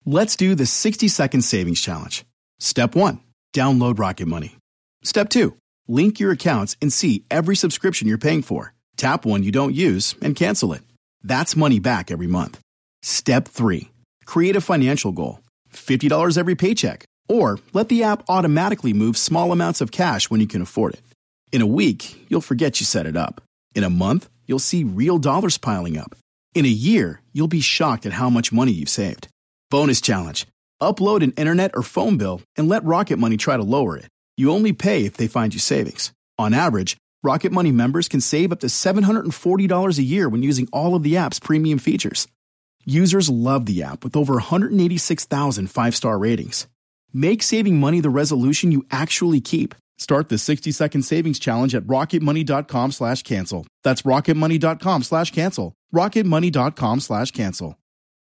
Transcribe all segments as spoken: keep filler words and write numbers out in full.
Let's do the sixty second savings challenge. Step one, download Rocket Money. Step two, link your accounts and see every subscription you're paying for. Tap one you don't use and cancel it. That's money back every month. Step three, create a financial goal. fifty dollars every paycheck. Or let the app automatically move small amounts of cash when you can afford it. In a week, you'll forget you set it up. In a month, you'll see real dollars piling up. In a year, you'll be shocked at how much money you've saved. Bonus challenge. Upload an internet or phone bill and let Rocket Money try to lower it. You only pay if they find you savings. On average, Rocket Money members can save up to seven hundred forty dollars a year when using all of the app's premium features. Users love the app with over one hundred eighty-six thousand five-star ratings. Make saving money the resolution you actually keep. Start the sixty second savings challenge at rocketmoney.com slash cancel. That's rocketmoney.com slash cancel. rocketmoney.com slash cancel.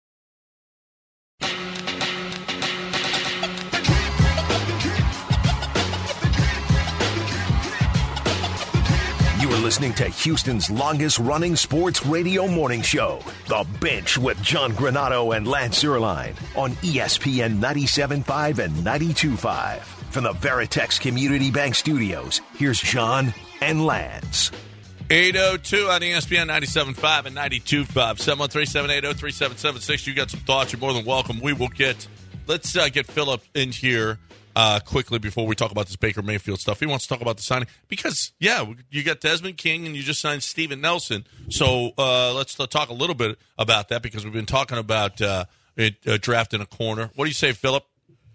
You are listening to Houston's longest-running sports radio morning show, The Bench with John Granato and Lance Zierlein on E S P N ninety-seven point five and ninety-two point five. From the Veritex Community Bank Studios, here's John and Lance. eight oh two on E S P N ninety-seven point five and ninety-two point five. seven one three, seven eight zero, three seven seven six. You got some thoughts, you're more than welcome. We will get, let's uh, get Philip in here. Uh, quickly before we talk about this Baker Mayfield stuff. He wants to talk about the signing because, yeah, you got Desmond King and you just signed Steven Nelson. So uh, let's talk a little bit about that because we've been talking about uh, it, uh, drafting a corner. What do you say, Philip?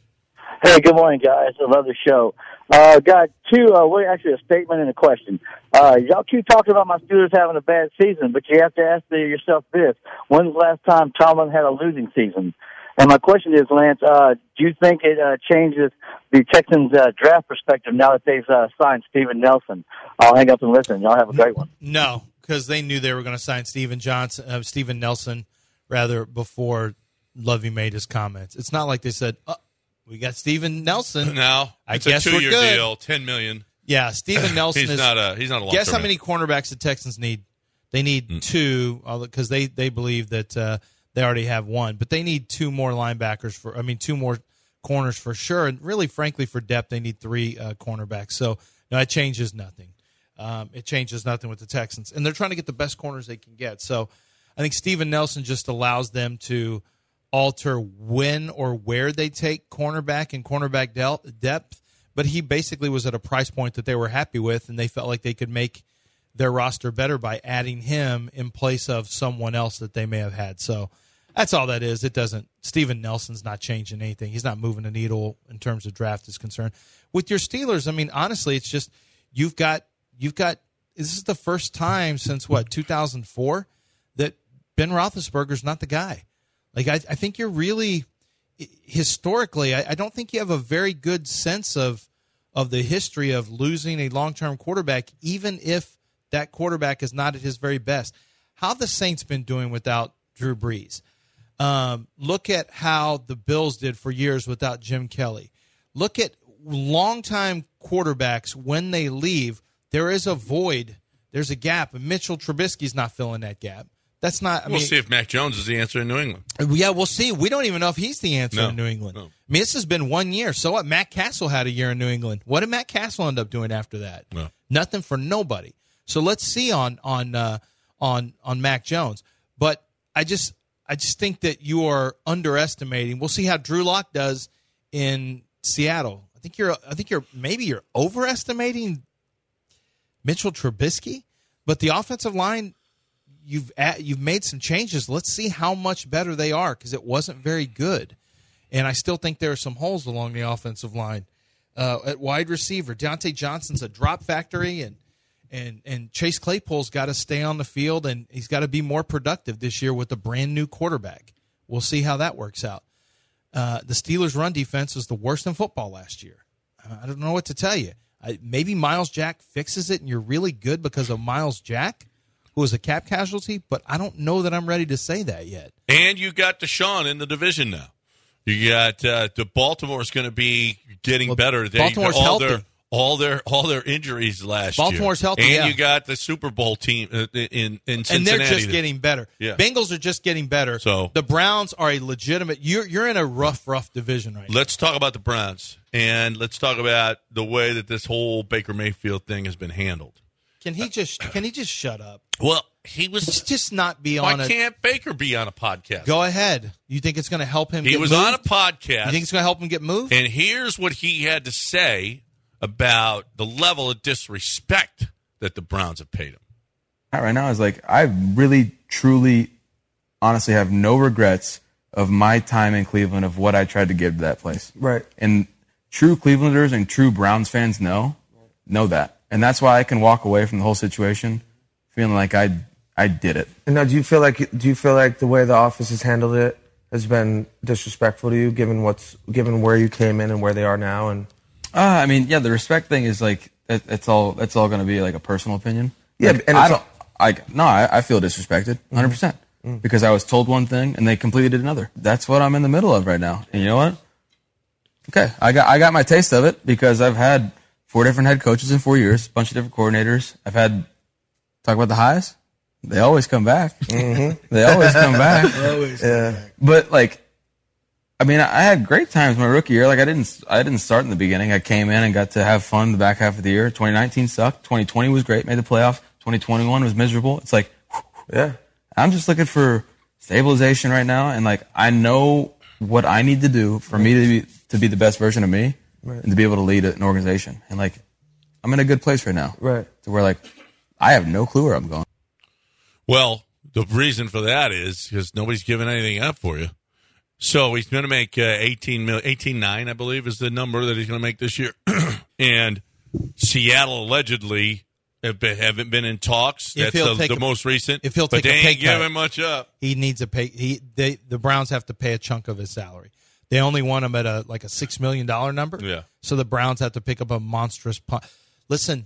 Hey, good morning, guys. I love the show. Uh, got two, uh, well, actually a statement and a question. Uh, y'all keep talking about my Steelers having a bad season, but you have to ask yourself this. When's the last time Tomlin had a losing season? And my question is, Lance, uh, do you think it uh, changes the Texans' uh, draft perspective now that they've uh, signed Steven Nelson? I'll hang up and listen. Y'all have a great one. No, because they knew they were going to sign Steven Johnson, uh, Steven Nelson, rather before Lovie made his comments. It's not like they said, oh, we got Steven Nelson. No, I it's guess a two-year we're good. deal, ten million dollars. Yeah, Steven Nelson he's is not a he's not a long-term guess how man. many cornerbacks the Texans need? They need mm. two because they, they believe that uh, – they already have one, but they need two more linebackers for. I mean, two more corners for sure. And really, frankly, for depth, they need three uh, cornerbacks. So no, it changes nothing. Um, it changes nothing with the Texans, and they're trying to get the best corners they can get. So I think Steven Nelson just allows them to alter when or where they take cornerback and cornerback del- depth. But he basically was at a price point that they were happy with, and they felt like they could make their roster better by adding him in place of someone else that they may have had. So that's all that is. It doesn't – Steven Nelson's not changing anything. He's not moving the needle in terms of draft is concerned. With your Steelers, I mean, honestly, it's just you've got – you've got – this is the first time since, what, two thousand four that Ben Roethlisberger's not the guy. Like, I, I think you're really – historically, I, I don't think you have a very good sense of of the history of losing a long-term quarterback, even if that quarterback is not at his very best. How have the Saints been doing without Drew Brees? Um, look at how the Bills did for years without Jim Kelly. Look at longtime quarterbacks when they leave. There is a void. There's a gap, and Mitchell Trubisky's not filling that gap. That's not. I we'll mean, see if Mac Jones is the answer in New England. Yeah, we'll see. We don't even know if he's the answer no, in New England. No. I mean, this has been one year. So what? Matt Castle had a year in New England. What did Matt Castle end up doing after that? No. Nothing for nobody. So let's see on on uh, on on Mac Jones. But I just I just think that you are underestimating. We'll see how Drew Lock does in Seattle. I think you're I think you're maybe you're overestimating Mitchell Trubisky, but the offensive line. You've at, you've made some changes. Let's see how much better they are because it wasn't very good. And I still think there are some holes along the offensive line. Uh, at wide receiver, Deontay Johnson's a drop factory, and and and Chase Claypool's got to stay on the field, and he's got to be more productive this year with a brand-new quarterback. We'll see how that works out. Uh, the Steelers' run defense was the worst in football last year. I don't know what to tell you. I, maybe Myles Jack fixes it, and you're really good because of Myles Jack, who was a cap casualty, but I don't know that I'm ready to say that yet. And you got Deshaun in the division now. You got uh, the Baltimore's going to be getting well, better. They, Baltimore's all healthy. their all their all their injuries last Baltimore's year. healthy, and yeah. you got the Super Bowl team uh, in in Cincinnati. And they're just getting better. Yeah. Bengals are just getting better. So the Browns are a legitimate. You're you're in a rough, rough division right now. Let's talk about the Browns, and let's talk about the way that this whole Baker Mayfield thing has been handled. Can he just can he just shut up? Well, he was Let's just not be Why on. Why can't Baker be on a podcast? Go ahead. You think it's going to help him? He get was moved? on a podcast. You think it's going to help him get moved? And here's what he had to say about the level of disrespect that the Browns have paid him. Right now is like, I really, truly, honestly have no regrets of my time in Cleveland, of what I tried to give to that place. Right. And true Clevelanders and true Browns fans know, know that. And that's why I can walk away from the whole situation feeling like I, I did it. And now, do you feel like do you feel like the way the office has handled it has been disrespectful to you, given what's given where you came in and where they are now? And Uh, I mean, yeah, the respect thing is like, it, it's all it's all going to be like a personal opinion. Yeah, Like, and I it's don't. I no, I, I feel disrespected, one hundred percent, Mm-hmm. because I was told one thing and they completely did another. That's what I'm in the middle of right now. And you know what? Okay, I got I got my taste of it because I've had four different head coaches in four years, a bunch of different coordinators. I've had talk about the highs. They always come back. Mm-hmm. They always come back. always yeah. But like, I mean, I had great times my rookie year. Like I didn't, I didn't start in the beginning. I came in and got to have fun the back half of the year. twenty nineteen sucked. twenty twenty was great. Made the playoffs. twenty twenty-one was miserable. It's like, yeah. I'm just looking for stabilization right now, and like I know what I need to do for me to be to be the best version of me, right, and to be able to lead an organization. And like, I'm in a good place right now, right, to where like I have no clue where I'm going. Well, the reason for that is because nobody's giving anything up for you. So he's going to make uh, eighteen million, eighteen nine, I believe, is the number that he's going to make this year. And Seattle allegedly have been, haven't been in talks. If That's he'll the, take the a- most recent. if he'll but take they a pay ain't giving cut. much up. He needs a pay. He they the Browns have to pay a chunk of his salary. They only want him at a like a six million dollar number. Yeah. So the Browns have to pick up a monstrous. Pu- Listen,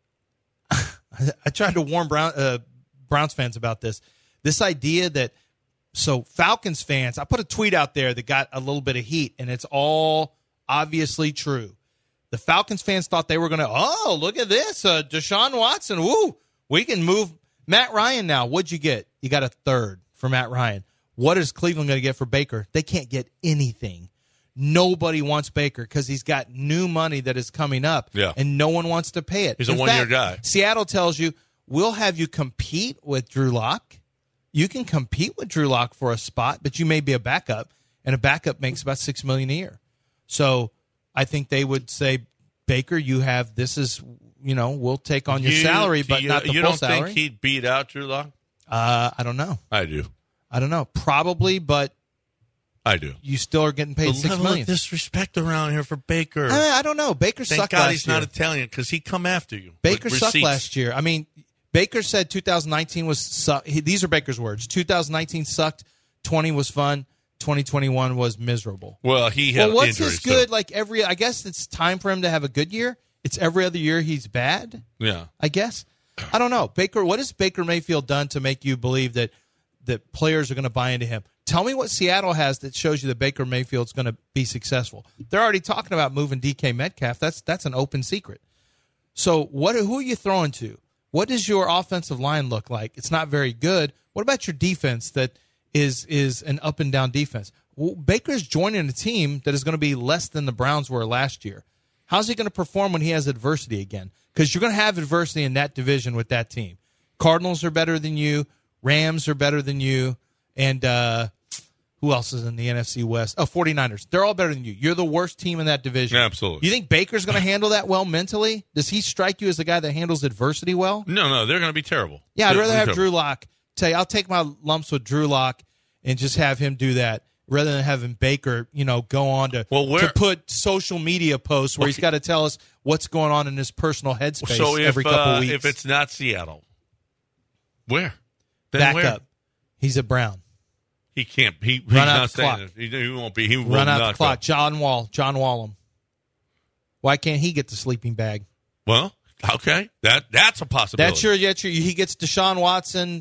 I tried to warn Brown uh, Browns fans about this. This idea that so Falcons fans, I put a tweet out there that got a little bit of heat, and it's all obviously true. The Falcons fans thought they were going to, oh, look at this, uh, Deshaun Watson, woo, we can move Matt Ryan now. What'd you get? You got a third for Matt Ryan. What is Cleveland going to get for Baker? They can't get anything. Nobody wants Baker because he's got new money that is coming up, Yeah. and no one wants to pay it. He's a In one-year fact, guy. Seattle tells you, we'll have you compete with Drew Lock. You can compete with Drew Lock for a spot, but you may be a backup, and a backup makes about six million dollars a year. So I think they would say, Baker, you have this is, you know, we'll take on your You- salary, do but you, not the you full don't salary. think he'd beat out Drew Lock? uh, I don't know. I do. I don't know. Probably, but I do. you still are getting paid The six level million. of disrespect around here for Baker. Uh, I don't know. Baker Thank sucked God last he's year. not Italian because he come after you. Baker with sucked receipts. last year. I mean, Baker said two thousand nineteen was su- he, these are Baker's words. two thousand nineteen sucked. twenty was fun. twenty twenty-one was miserable. Well, he had Well, what's injuries, his good? so- Like every, I guess it's time for him to have a good year. It's every other year he's bad. Yeah. I guess. I don't know. Baker, what has Baker Mayfield done to make you believe that that players are going to buy into him? Tell me what Seattle has that shows you that Baker Mayfield's going to be successful. They're already talking about moving D K Metcalf. That's that's an open secret. So what? Who are you throwing to? What does your offensive line look like? It's not very good. What about your defense that is is an up and down defense? Well, Baker's joining a team that is going to be less than the Browns were last year. How's he going to perform when he has adversity again? Because you're going to have adversity in that division with that team. Cardinals are better than you. Rams are better than you. And uh, who else is in the N F C West? Oh, 49ers. They're all better than you. You're the worst team in that division. Absolutely. You think Baker's going to handle that well mentally? Does he strike you as the guy that handles adversity well? No, no, they're going to be terrible. Yeah, I'd They're- rather they're have terrible. Drew Lock. Tell you, I'll take my lumps with Drew Lock and just have him do that rather than having Baker, you know, go on to, Well, where- to put social media posts where he's Okay. got to tell us what's going on in his personal headspace So if, every couple uh, weeks. if it's not Seattle, where? Then Back where? up. He's a Brown. He can't. He, he's Run out not the clock. saying it. He, he won't be. He will Run out not the clock. go. John Wall. John Wallum. Why can't he get the sleeping bag? Well, okay, that that's a possibility. That's your, that's your. He gets Deshaun Watson,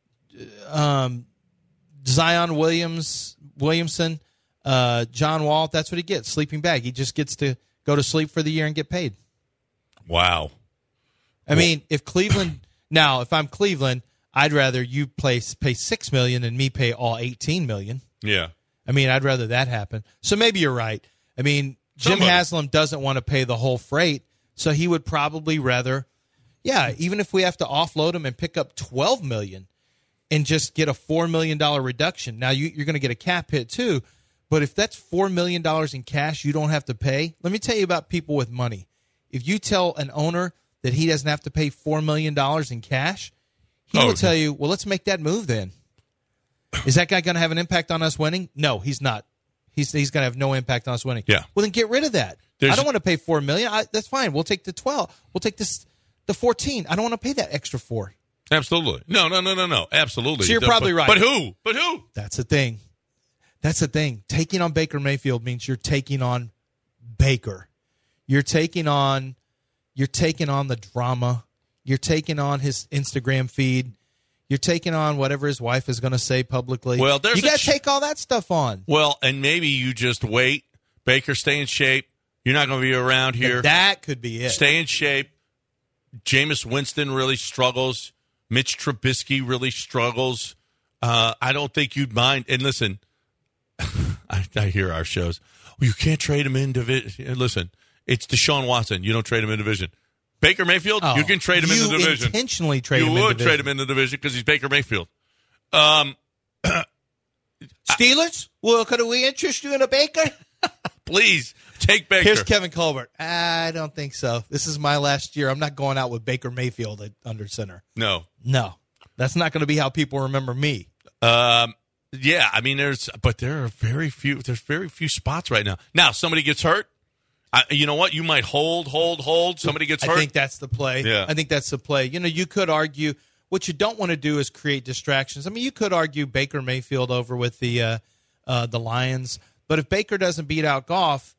um, Zion Williams, Williamson, uh, John Wall. That's what he gets. Sleeping bag. He just gets to go to sleep for the year and get paid. Wow. I mean, if Cleveland now, if I'm Cleveland, I'd rather you play pay six million and me pay all eighteen million. Yeah. I mean, I'd rather that happen. So maybe you're right. I mean, Jim Somebody. Haslam doesn't want to pay the whole freight, so he would probably rather, yeah, even if we have to offload him and pick up twelve million and just get a four million dollar reduction. Now you, you're going to get a cap hit too, but if that's four million dollars in cash you don't have to pay, let me tell you about people with money. If you tell an owner that he doesn't have to pay four million dollars in cash, he Oh, will tell you, well, let's make that move then. Is that guy going to have an impact on us winning? No, he's not. He's he's going to have no impact on us winning. Yeah. Well, then get rid of that. There's- I don't want to pay four million. I, that's fine. We'll take the twelve. We'll take this the fourteen. I don't want to pay that extra four. Absolutely. No, no, no, no, no. Absolutely. So you're probably but, right. But who? But who? That's the thing. That's the thing. Taking on Baker Mayfield means you're taking on Baker. You're taking on. You're taking on the drama. You're taking on his Instagram feed. You're taking on whatever his wife is going to say publicly. Well, there's you got a to ch- take all that stuff on. Well, and maybe you just wait. Baker, stay in shape. You're not going to be around here. And that could be it. Stay in shape. Jameis Winston really struggles. Mitch Trubisky really struggles. Uh, I don't think you'd mind. And listen, I, I hear our shows. Well, you can't trade him in division. Listen, it's Deshaun Watson. You don't trade him in division. Baker Mayfield, Oh, you can trade him you in the division. intentionally trade you him in would division. trade him in the division because he's Baker Mayfield. Um, Steelers? Well, could we interest you in a Baker? please take Baker. Here's Kevin Colbert. I don't think so. This is my last year. I'm not going out with Baker Mayfield at under center. no. No, that's not going to be how people remember me. Um, yeah, I mean, there's, but there are very few. There's very few spots right now. Now, somebody gets hurt. I, you know what? You might hold, hold, hold. Somebody gets hurt. I think that's the play. Yeah. I think that's the play. You know, you could argue what you don't want to do is create distractions. I mean, you could argue Baker Mayfield over with the uh, uh, the Lions, but if Baker doesn't beat out Goff,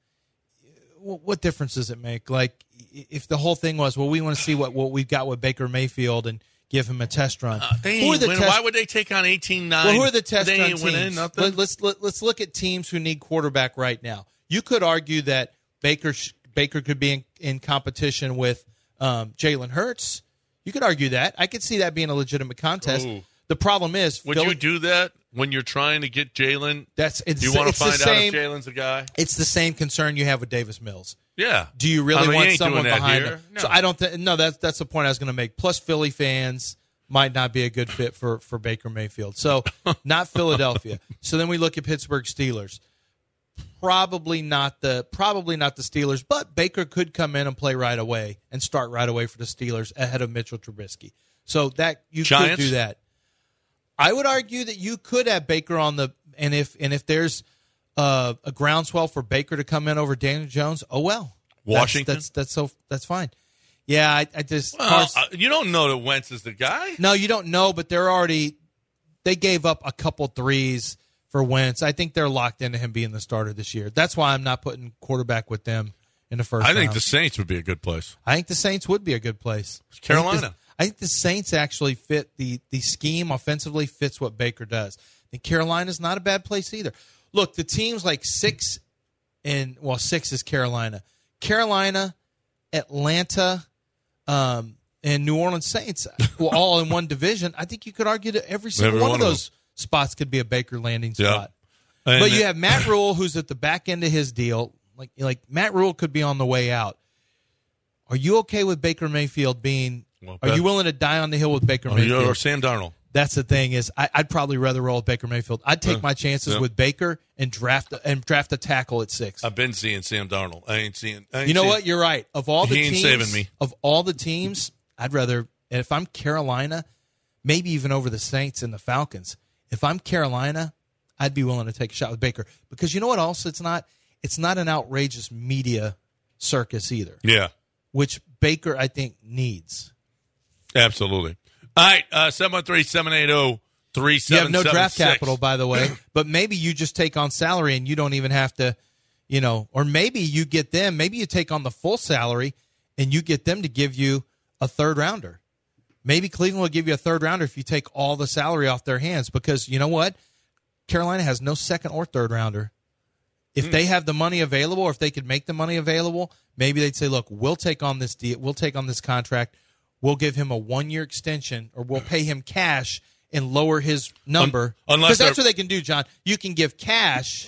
what difference does it make? Like, if the whole thing was, well, we want to see what, what we've got with Baker Mayfield and give him a test run. Uh, they Who are ain't the winning. test- Why would they take on eighteen nine? Well, who are the test they run ain't winning teams? nothing. Let, let's let, let's look at teams who need quarterback right now. You could argue that Baker sh- Baker could be in, in competition with um, Jalen Hurts. You could argue that. I could see that being a legitimate contest. Ooh. The problem is, Would Philly- you do that when you're trying to get Jalen? That's it's, You want to it's the find out same, if Jalen's a guy? It's the same concern you have with Davis Mills. Yeah. Do you really I mean, he want ain't someone doing that behind here. him? No. So I don't think. No, that's that's the point I was going to make. Plus, Philly fans might not be a good fit for, for Baker Mayfield. So not Philadelphia. So then we look at Pittsburgh Steelers. Probably not the probably not the Steelers, but Baker could come in and play right away and start right away for the Steelers ahead of Mitchell Trubisky. So that you Giants? could do that. I would argue that you could have Baker on the and if and if there's uh, a groundswell for Baker to come in over Daniel Jones, oh well. Washington? That's that's, that's so that's fine. Yeah, I, I just Well, Cars- uh, you don't know that Wentz is the guy. no, you don't know, but they're already they gave up a couple threes for Wentz. I think they're locked into him being the starter this year. That's why I'm not putting quarterback with them in the first I think round. the Saints would be a good place. I think the Saints would be a good place. Carolina. I think, the, I think the Saints actually fit the the scheme offensively fits what Baker does. I think Carolina's not a bad place either. Look, the teams like six and well, six is Carolina, Carolina, Atlanta, um, and New Orleans Saints, well, all in one division. I think you could argue that every single Every one, one of of those spots could be a Baker landing Yeah. spot. And But you have Matt Rule, who's at the back end of his deal. Like, like Matt Rule could be on the way out. Are you okay with Baker Mayfield being? Well, are bet- you willing to die on the hill with Baker Oh, Mayfield? or Sam Darnold. That's the thing is, I, I'd probably rather roll with Baker Mayfield. I'd take Uh, my chances yeah. with Baker and draft and draft a tackle at six. I've been seeing Sam Darnold. I ain't seeing. I ain't You know seeing- what? You're right. Of all the He ain't teams, saving me. of all the teams, I'd rather. If I'm Carolina, maybe even over the Saints and the Falcons. If I'm Carolina, I'd be willing to take a shot with Baker because you know what? Also, it's not. It's not an outrageous media circus either, Yeah, which Baker I think needs. absolutely. All right, uh, seven one three, seven eight zero, three You seven have no seven draft six. capital, by the way, but maybe you just take on salary and you don't even have to, you know, or maybe you get them. Maybe you take on the full salary and you get them to give you a third rounder. Maybe Cleveland will give you a third rounder if you take all the salary off their hands because you know what? Carolina has no second or third rounder. If Mm. they have the money available, or if they could make the money available, maybe they'd say, look, we'll take on this deal. We'll take on this contract. We'll give him a one-year extension, or we'll pay him cash and lower his number. Un- unless Because that's they're- what they can do, John. You can give cash,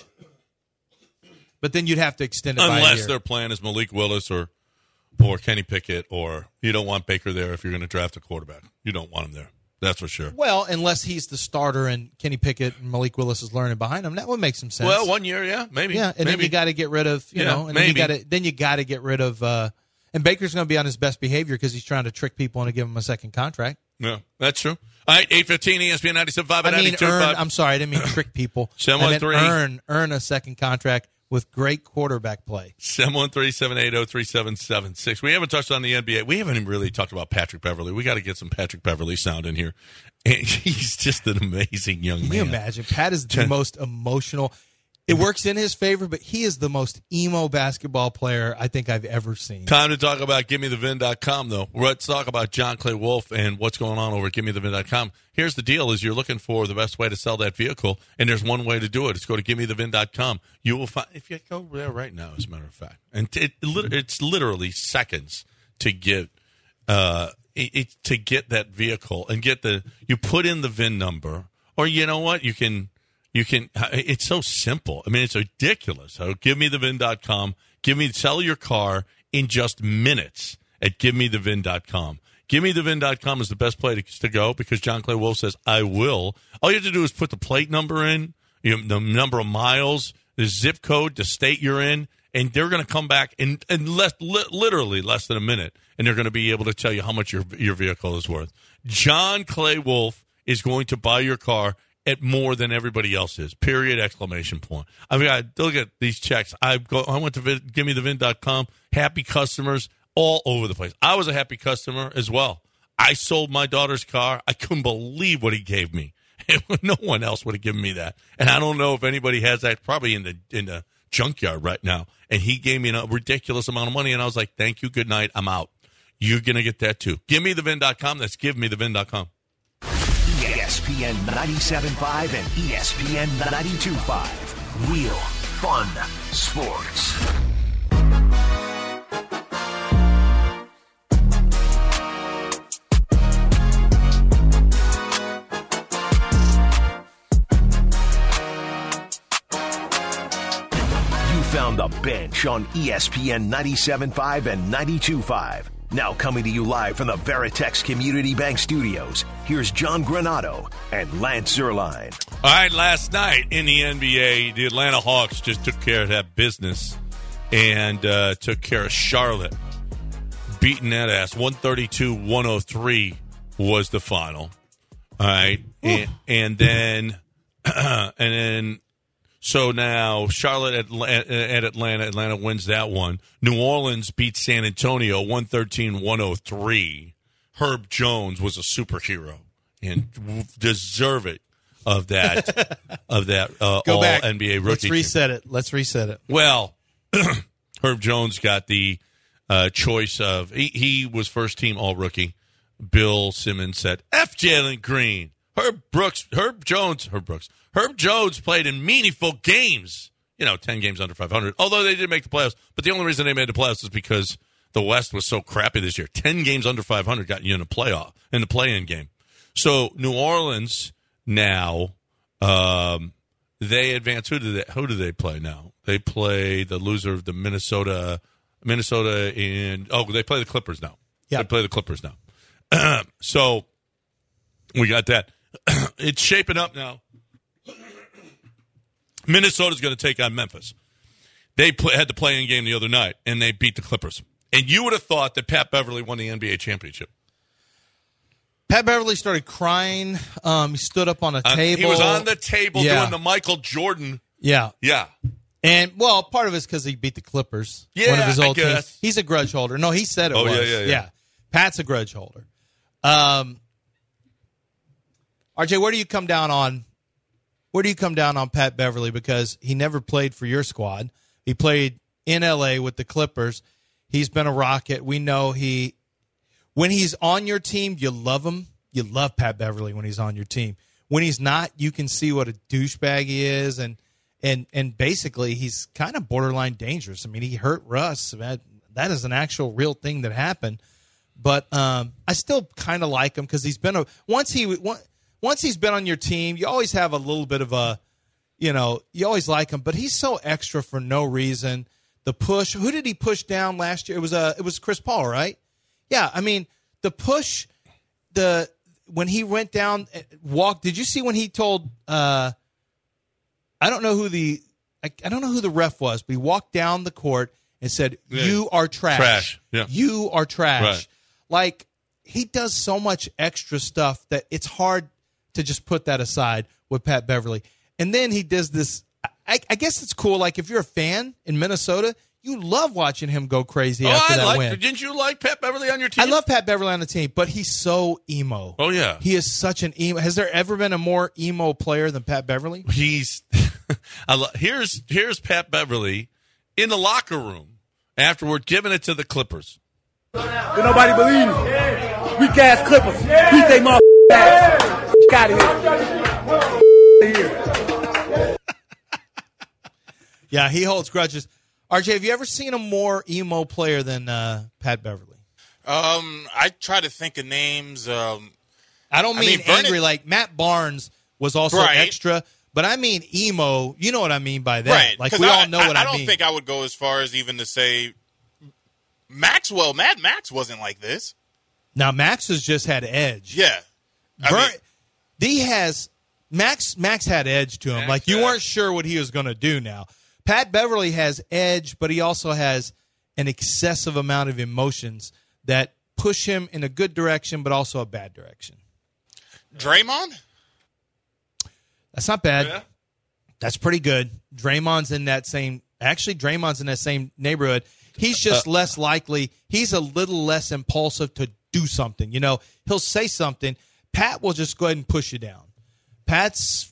but then you'd have to extend it by a Unless year. their plan is Malik Willis or or Kenny Pickett, or you don't want Baker there if you're going to draft a quarterback. You don't want him there. That's for sure. Well, unless he's the starter and Kenny Pickett and Malik Willis is learning behind him, that would make some sense. Well, one year, yeah, maybe. yeah, and maybe. then you got to get rid of, you Yeah, know, and then you maybe. got to then you got to get rid of. Uh, and Baker's going to be on his best behavior because he's trying to trick people into giving him a second contract. Yeah, that's true. All right, eight fifteen E S P N ninety-seven point five and I mean, ninety-two point earn. five. I'm sorry, I didn't mean trick people. seven I one meant three earn earn a second contract with great quarterback play. seven one three, seven eight zero, three seven seven six. We haven't touched on the N B A. We haven't even really talked about Patrick Beverly. We got to get some Patrick Beverly sound in here. And he's just an amazing young Can man. you imagine? Pat is the most emotional. It works in his favor, but he is the most emo basketball player I think I've ever seen. Time to talk about give me the vin dot com, though. Let's talk about John Clay Wolf and what's going on over at give me the vin dot com. Here's the deal, is you're looking for the best way to sell that vehicle, and there's one way to do it. It's go to give me the vin dot com. You will find, if you go there right now, as a matter of fact, and it, it, it's literally seconds to get uh, it, it, to get that vehicle and get the, you put in the V I N number, or you know what, you can, You can. It's so simple. I mean, it's ridiculous. So give me the vin dot com. Give me sell your car in just minutes at give me the vin dot com. give me the vin dot com is the best place to, to go because John Clay Wolf says I will. All you have to do is put the plate number in, you know, the number of miles, the zip code, the state you're in, and they're going to come back in, in less, li- literally less than a minute, and they're going to be able to tell you how much your your vehicle is worth. John Clay Wolf is going to buy your car at more than everybody else is. Period. Exclamation point. I mean, I look at these checks. I go. I went to Vin, give me the vin dot com. Happy customers all over the place. I was a happy customer as well. I sold my daughter's car. I couldn't believe what he gave me. No one else would have given me that. And I don't know if anybody has that. Probably in the in the junkyard right now. And he gave me a ridiculous amount of money. And I was like, "Thank you. Good night. I'm out." You're gonna get that too. give me the vin dot com. That's give me the vin dot com. E S P N ninety-seven point five and E S P N ninety-two point five. Real fun sports. You found the bench on E S P N ninety-seven point five and ninety-two point five. Now coming to you live from the Veritex Community Bank Studios, here's John Granato and Lance Zierlein. All right, last night in the N B A, the Atlanta Hawks just took care of that business and uh, took care of Charlotte, beating that ass. one thirty-two one oh three was the final. All right, and, and then and then so now Charlotte at, at Atlanta, Atlanta wins that one. New Orleans beats San Antonio one thirteen one oh three. Herb Jones was a superhero and deserve it of that of that uh, Go all back. N B A rookie. Let's team. reset it. Let's reset it. Well, Herb Jones got the uh, choice of he, he was first team all rookie. Bill Simmons said, F Jalen Green. Herb Brooks, Herb Jones, Herb Brooks. Herb Jones played in meaningful games. You know, ten games under five hundred. Although they did make the playoffs, but the only reason they made the playoffs is because the West was so crappy this year. Ten games under five hundred got you in a playoff, in the play-in game. So New Orleans now, um, they advance. Who do they? Who do they play now? They play the loser of the Minnesota, Minnesota, and oh, they play the Clippers now. Yeah, they play the Clippers now. So we got that. It's shaping up now. Minnesota's going to take on Memphis. They play, had the play-in game the other night, and they beat the Clippers. And you would have thought that Pat Beverly won the N B A championship. Pat Beverly started crying. Um, he stood up on a Uh, table. he was on the table Yeah. doing the Michael Jordan. Yeah. Yeah. And, well, part of it's because he beat the Clippers. Yeah, one of his I old guess. teams. He's a grudge holder. No, he said it Oh, was. yeah, yeah, yeah. Pat's a grudge holder. Um, R J, where do you come down on where do you come down on Pat Beverly? Because he never played for your squad. He played in L A with the Clippers. He's been a Rocket. We know he when he's on your team, you love him. You love Pat Beverly when he's on your team. When he's not, you can see what a douchebag he is, and and and basically he's kind of borderline dangerous. I mean, he hurt Russ. That, that is an actual real thing that happened. But um, I still kind of like him because he's been a once he once he's been on your team, you always have a little bit of a, you know, you always like him. But he's so extra for no reason. The push. Who did he push down last year? It was uh, it was Chris Paul, right? Yeah, I mean the push. The when he went down, walked. Did you see when he told? Uh, I don't know who the I, I don't know who the ref was, but he walked down the court and said, yeah. "You are trash. Trash. Yeah. You are trash." Right. Like he does so much extra stuff that it's hard to just put that aside with Pat Beverly. And then he does this. I, I guess it's cool. Like if you're a fan in Minnesota, you love watching him go crazy oh, after I that like, win. Didn't you like Pat Beverly on your team? I love Pat Beverly on the team, but he's so emo. Oh, yeah. He is such an emo. Has there ever been a more emo player than Pat Beverly? He's I lo- here's here's Pat Beverly in the locker room afterward giving it to the Clippers. But nobody believe me. Weak ass Clippers. Beat they motherfucking ass. Get out of here. Yeah, he holds grudges. R J, have you ever seen a more emo player than uh, Pat Beverly? Um, I try to think of names. Um, I don't mean, I mean Vernon, angry. Like Matt Barnes was also right. extra, but I mean emo. You know what I mean by that? Right. Like we I, all know I, what I, I don't mean. think I would go as far as even to say Maxwell. Mad Max wasn't like this. Now Max has just had edge. Yeah. I Ver- mean, he has Max. Max had edge to him. Max like you had. weren't sure what he was going to do. Now Pat Beverly has edge, but he also has an excessive amount of emotions that push him in a good direction, but also a bad direction. Draymond? That's not bad. Yeah. That's pretty good. Draymond's in that same. Actually, Draymond's in that same neighborhood. He's just uh, less likely. He's a little less impulsive to do something. You know, he'll say something. Pat will just go ahead and push you down. Pat's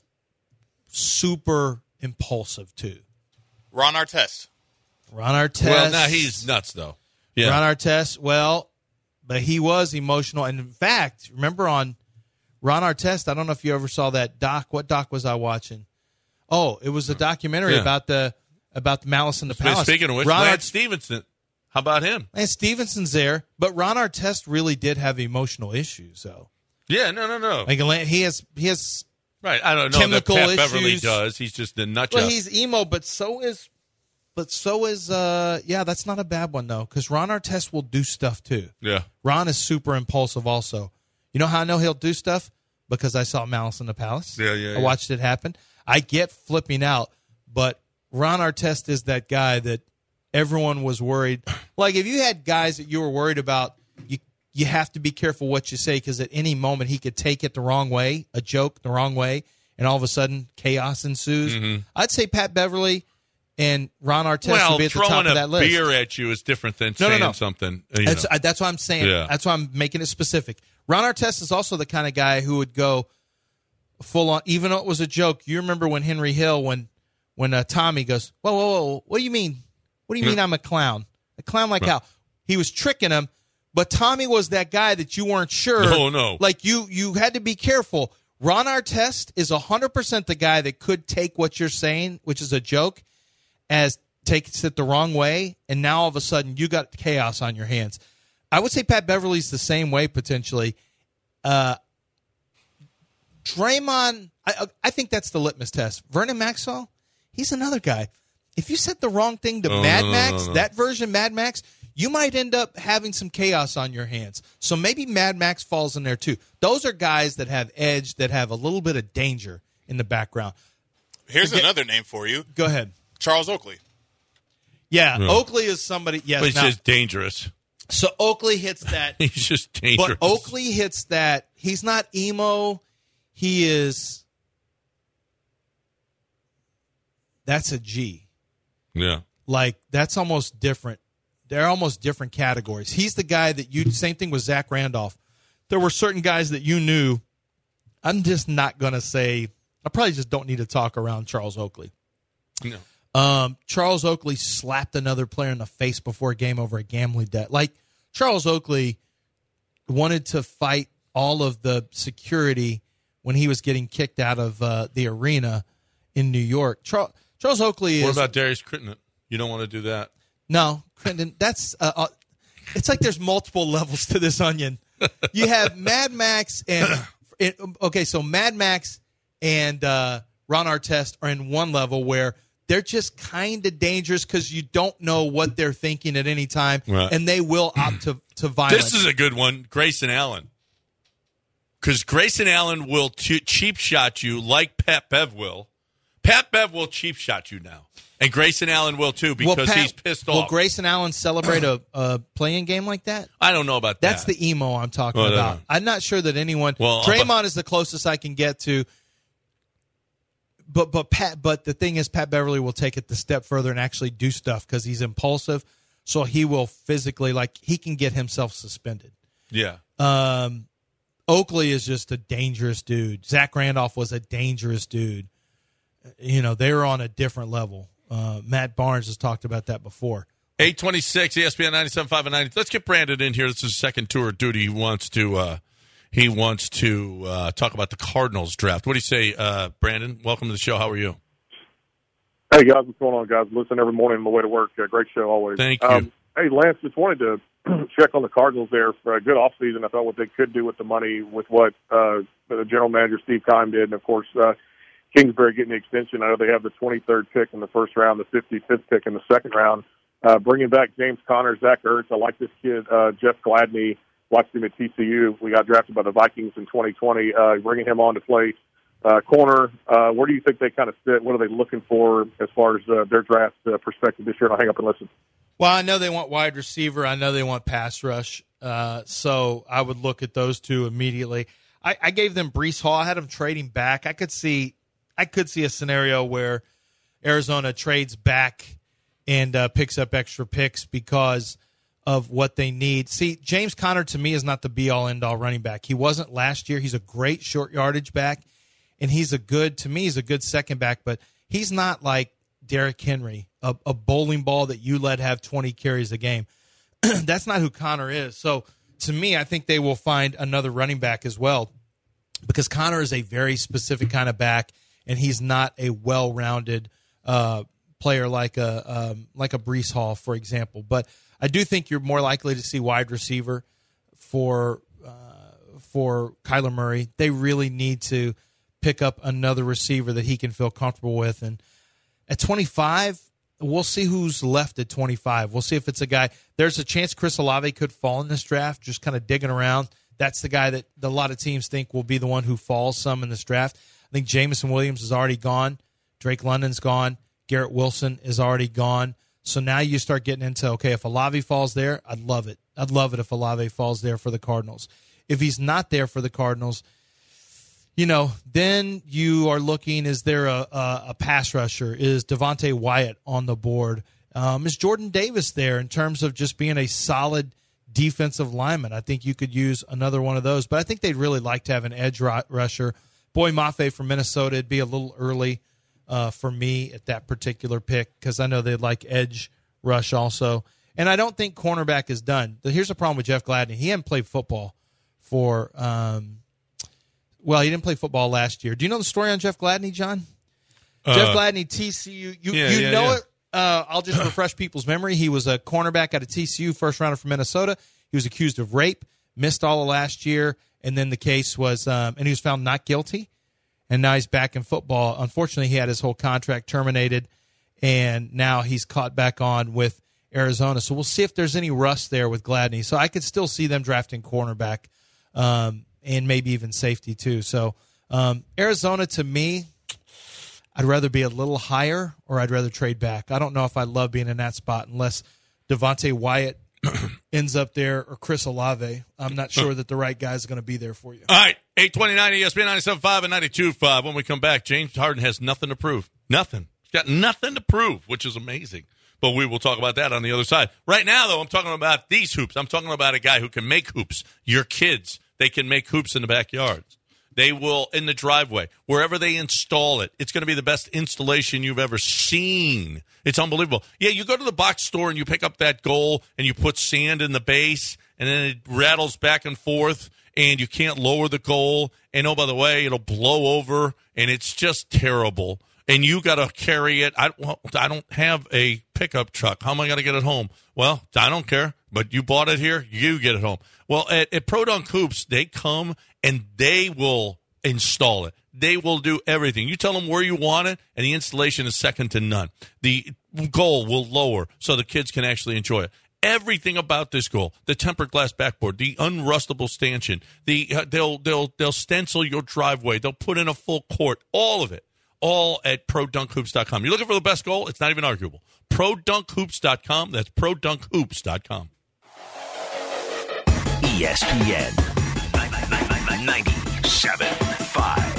super impulsive too. Ron Artest. Ron Artest. Well, now he's nuts though. Yeah. Ron Artest. Well, but he was emotional, and in fact, remember on Ron Artest. I don't know if you ever saw that doc. What doc was I watching? Oh, it was a documentary yeah. about the about the Malice in the Palace. Speaking of which, Ron Lance Art- Stevenson. How about him? Lance Stevenson's there, but Ron Artest really did have emotional issues, though. Yeah, no, no, no. Like he has, he has right. I don't know chemical that Pat issues. Beverly does. He's just a nut Well, job. he's emo, but so is, but so is. Uh, yeah, that's not a bad one though, because Ron Artest will do stuff too. Yeah, Ron is super impulsive. Also, you know how I know he'll do stuff? Because I saw Malice in the Palace. Yeah, yeah. I watched it happen. I get flipping out, but Ron Artest is that guy that everyone was worried. Like if you had guys that you were worried about, you you have to be careful what you say because at any moment he could take it the wrong way, a joke the wrong way, and all of a sudden chaos ensues. Mm-hmm. I'd say Pat Beverly and Ron Artest well, would be at the top throwing of that a list. beer at you is different than No, no, saying no. something. You That's, know. uh, that's what I'm saying. Yeah. That's why I'm making it specific. Ron Artest is also the kind of guy who would go full on, even though it was a joke. You remember when Henry Hill, when when uh, Tommy goes, whoa, whoa, whoa, what do you mean? What do you mean I'm a clown? A clown like Right. how? He was tricking him, but Tommy was that guy that you weren't sure. No, no. Like you, you had to be careful. Ron Artest is one hundred percent the guy that could take what you're saying, which is a joke, as takes it the wrong way, and now all of a sudden you got chaos on your hands. I would say Pat Beverly's the same way potentially. Uh, Draymond, I, I think that's the litmus test. Vernon Maxwell, he's another guy. If you said the wrong thing to Oh, Mad no, no, Max, no, no. that version Mad Max, you might end up having some chaos on your hands. So maybe Mad Max falls in there too. Those are guys that have edge, that have a little bit of danger in the background. Here's Forget- another name for you. Go ahead. Charles Oakley. Yeah, Yeah. Oakley is somebody. Yes, But he's now- just dangerous. so Oakley hits that. He's just dangerous. But Oakley hits that. He's not emo. He is. That's a G. Yeah. Like, that's almost different. They're almost different categories. He's the guy that you, same thing with Zach Randolph. There were certain guys that you knew. I'm just not going to say, I probably just don't need to talk around Charles Oakley. No. Um, Charles Oakley slapped another player in the face before a game over a gambling debt. Like, Charles Oakley wanted to fight all of the security when he was getting kicked out of uh, the arena in New York. Char- Charles Oakley is. What about Darius Crittenden? You don't want to do that. No, Crittenden. That's uh, uh, it's like there's multiple levels to this onion. You have Mad Max and it, okay, so Mad Max and uh, Ron Artest are in one level where they're just kind of dangerous because you don't know what they're thinking at any time, right. and they will opt to to violence. This is a good one, Grayson Allen, because Grayson Allen will t- cheap shot you like Pat Bev will. Pat Bev will cheap shot you now, and Grayson Allen will too because Pat, he's pissed will off. Will Grayson Allen celebrate a, a playing game like that? I don't know about That's that. That's the emo I'm talking well, about. I'm not sure that anyone. Well, Draymond but, is the closest I can get to. But but Pat but the thing is, Pat Beverly will take it the step further and actually do stuff because he's impulsive. So he will physically, like, he can get himself suspended. Yeah. Um, Oakley is just a dangerous dude. Zach Randolph was a dangerous dude. You know, they were on a different level. Uh, Matt Barnes has talked about that before. eight twenty-six, E S P N ninety-seven point five and ninety. Let's get Brandon in here. This is his second tour of duty. He wants to uh, he wants to uh, talk about the Cardinals draft. What do you say, uh, Brandon? Welcome to the show. How are you? Hey, guys. What's going on, guys? Listen every morning on my way to work. Uh, great show always. Thank you. Um, hey, Lance, just wanted to check on the Cardinals there for a good offseason. I thought what they could do with the money with what uh, the general manager, Steve Keim, did. And, of course, uh, Kingsbury getting the extension. I know they have the twenty-third pick in the first round, the fifty-fifth pick in the second round. Uh, bringing back James Conner, Zach Ertz. I like this kid, uh, Jeff Gladney. Watched him at T C U. We got drafted by the Vikings in twenty twenty. Uh, bringing him on to play uh, corner. Uh, where do you think they kind of fit? What are they looking for as far as uh, their draft uh, perspective this year? And I'll hang up and listen. Well, I know they want wide receiver. I know they want pass rush. Uh, so I would look at those two immediately. I, I gave them Breece Hall. I had them trading back. I could see, I could see a scenario where Arizona trades back and uh, picks up extra picks because of what they need. See, James Conner to me is not the be-all, end-all running back. He wasn't last year. He's a great short yardage back, and he's a good, to me, he's a good second back, but he's not like Derrick Henry, a, a bowling ball that you let have twenty carries a game. That's not who Conner is. So, to me, I think they will find another running back as well because Conner is a very specific kind of back, and he's not a well-rounded uh, player like a um, like a Breece Hall, for example. But I do think you're more likely to see wide receiver for uh, for Kyler Murray. They really need to pick up another receiver that he can feel comfortable with. And at twenty-five, we'll see who's left at twenty-five. We'll see if it's a guy. There's a chance Chris Olave could fall in this draft, just kind of digging around. That's the guy that a lot of teams think will be the one who falls some in this draft. I think Jameson Williams is already gone. Drake London's gone. Garrett Wilson is already gone. So now you start getting into, okay, if Olave falls there, I'd love it. I'd love it if Olave falls there for the Cardinals. If he's not there for the Cardinals, you know, then you are looking, is there a, a, a pass rusher? Is Devontae Wyatt on the board? Um, is Jordan Davis there in terms of just being a solid defensive lineman? I think you could use another one of those. But I think they'd really like to have an edge rusher. Boy Mafe from Minnesota, it'd be a little early Uh, for me at that particular pick because I know they'd like edge rush also. And I don't think cornerback is done. Here's the problem with Jeff Gladney. He hadn't played football for, um, well, he didn't play football last year. Do you know the story on Jeff Gladney, John? Uh, Jeff Gladney, T C U. You, yeah, you yeah, know yeah. it. Uh, I'll just refresh people's memory. He was a cornerback out of T C U, first rounder from Minnesota. He was accused of rape, missed all of last year, and then the case was, um, and he was found not guilty. And now he's back in football. Unfortunately, he had his whole contract terminated, and now he's caught back on with Arizona. So we'll see if there's any rust there with Gladney. So I could still see them drafting cornerback um, and maybe even safety too. So um, Arizona, to me, I'd rather be a little higher or I'd rather trade back. I don't know if I love being in that spot unless Devontae Wyatt ends up there or Chris Olave. I'm not sure that the right guy is going to be there for you. All right, eight twenty-nine E S P N ninety-seven point five and ninety-two point five. When we come back, James Harden has nothing to prove. Nothing. He's got nothing to prove, which is amazing. But we will talk about that on the other side. Right now, though, I'm talking about these hoops. I'm talking about a guy who can make hoops. Your kids, they can make hoops in the backyards. They will, in the driveway, wherever they install it, it's going to be the best installation you've ever seen. It's unbelievable. Yeah, you go to the box store and you pick up that goal and you put sand in the base and then it rattles back and forth and you can't lower the goal. And, oh, by the way, it'll blow over and it's just terrible. and you got to carry it. I, well, I don't have a pickup truck. How am I going to get it home? Well, I don't care, but you bought it here. You get it home. Well, at, at Pro Dunk Hoops, they come and they will install it. They will do everything. You tell them where you want it, and the installation is second to none. The goal will lower so the kids can actually enjoy it. Everything about this goal, the tempered glass backboard, the unrustable stanchion, the uh, they'll they'll they'll stencil your driveway. They'll put in a full court. All of it, all at pro dunk hoops dot com. You're looking for the best goal? It's not even arguable. pro dunk hoops dot com. That's pro dunk hoops dot com. E S P N ninety-seven point five.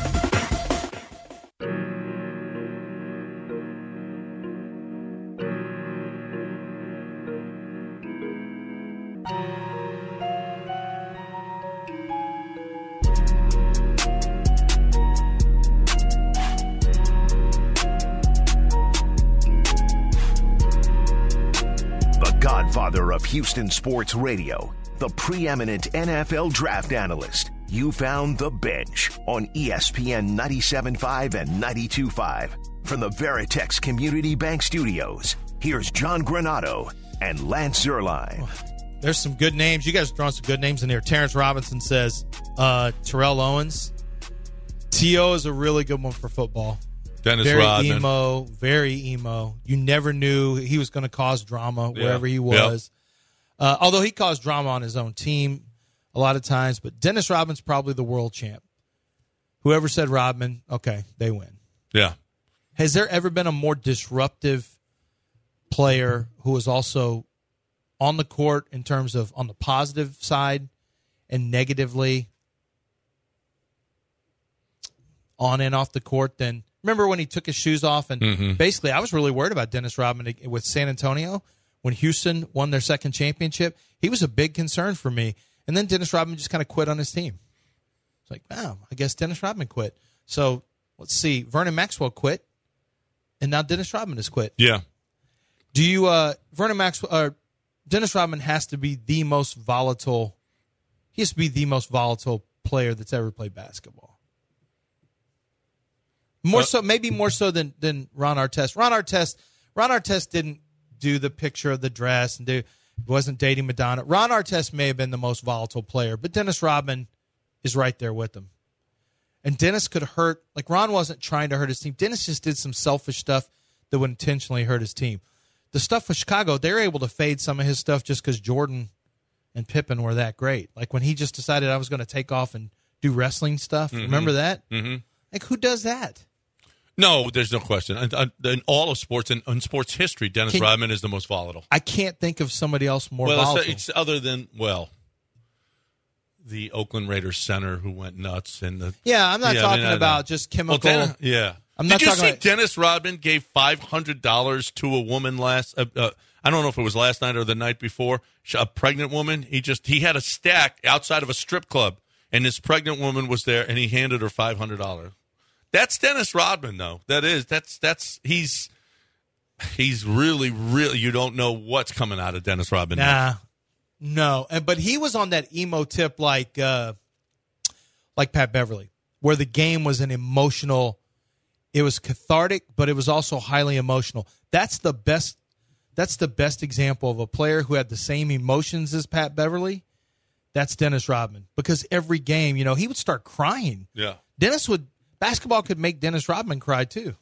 Godfather of Houston sports radio, the preeminent N F L draft analyst. You found The Bench on E S P N ninety-seven point five and ninety-two point five. From the Veritex Community Bank Studios, here's John Granato and Lance Zierlein. There's some good names. You guys are throwing some good names in here. Terrence Robinson says uh, Terrell Owens. T O is a really good one for football. Dennis very Rodman. emo, very emo. You never knew he was going to cause drama wherever yeah. he was. Yep. Uh, although he caused drama on his own team a lot of times. But Dennis Rodman's probably the world champ. Whoever said Rodman, okay, they win. Yeah. Has there ever been a more disruptive player who was also on the court in terms of on the positive side and negatively on and off the court than – remember when he took his shoes off and mm-hmm. basically I was really worried about Dennis Rodman with San Antonio when Houston won their second championship. He was a big concern for me. And then Dennis Rodman just kind of quit on his team. It's like, wow, I guess Dennis Rodman quit. So let's see. Vernon Maxwell quit, and now Dennis Rodman has quit. Yeah. Do you, uh, Vernon Maxwell, uh, Dennis Rodman has to be the most volatile, he has to be the most volatile player that's ever played basketball. More so, maybe more so than, than Ron Artest. Ron Artest, Ron Artest didn't do the picture of the dress and do wasn't dating Madonna. Ron Artest may have been the most volatile player, but Dennis Rodman is right there with him. And Dennis could hurt, like Ron wasn't trying to hurt his team. Dennis just did some selfish stuff that would intentionally hurt his team. The stuff with Chicago, they were able to fade some of his stuff just because Jordan and Pippen were that great. Like when he just decided I was going to take off and do wrestling stuff. Mm-hmm. Remember that? Mm-hmm. Like who does that? No, there's no question. In, in all of sports, in, in sports history, Dennis Can, Rodman is the most volatile. I can't think of somebody else more well, volatile. It's, it's other than, well, the Oakland Raiders center who went nuts. And the Yeah, I'm not yeah, talking I mean, about just chemical. Well, Den- yeah. I'm Did not you talking see about, Dennis Rodman gave five hundred dollars to a woman last, uh, uh, I don't know if it was last night or the night before, a pregnant woman. He just, he had a stack outside of a strip club, and this pregnant woman was there, and he handed her five hundred dollars. That's Dennis Rodman, though. That is. That's that's he's he's really, really. You don't know what's coming out of Dennis Rodman. Nah, now. no. And but he was on that emo tip, like uh, like Pat Beverly, where the game was an emotional. It was cathartic, but it was also highly emotional. That's the best. That's the best example of a player who had the same emotions as Pat Beverly. That's Dennis Rodman, because every game, you know, he would start crying. Yeah, Dennis would. Basketball could make Dennis Rodman cry, too.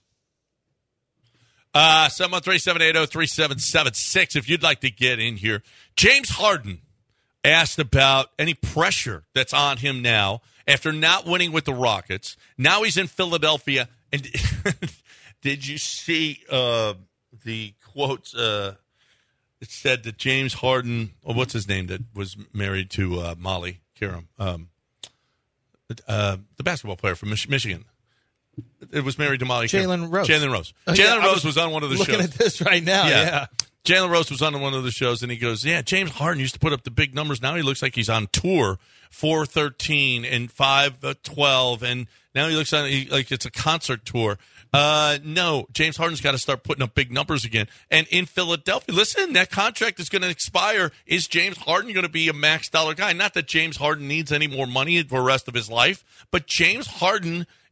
Uh, seven one three, seven eight zero, three seven seven six if you'd like to get in here. James Harden asked about any pressure that's on him now after not winning with the Rockets. Now he's in Philadelphia. And did you see uh, the quote? Uh, it said that James Harden, or what's his name, that was married to uh, Molly Karam. Um Uh, the basketball player from Mich- Michigan. It was married to Molly. Jalen Rose. Jalen Rose. Oh, Jalen yeah, Rose was, was on one of the looking shows. Looking at this right now, yeah. yeah. Jalen Rose was on one of the shows, and he goes, yeah, James Harden used to put up the big numbers. Now he looks like he's on tour, four thirteen and five twelve, and now he looks like, like it's a concert tour. Uh, no, James Harden's got to start putting up big numbers again. And in Philadelphia, listen, that contract is going to expire. Is James Harden going to be a max dollar guy? Not that James Harden needs any more money for the rest of his life, but James Harden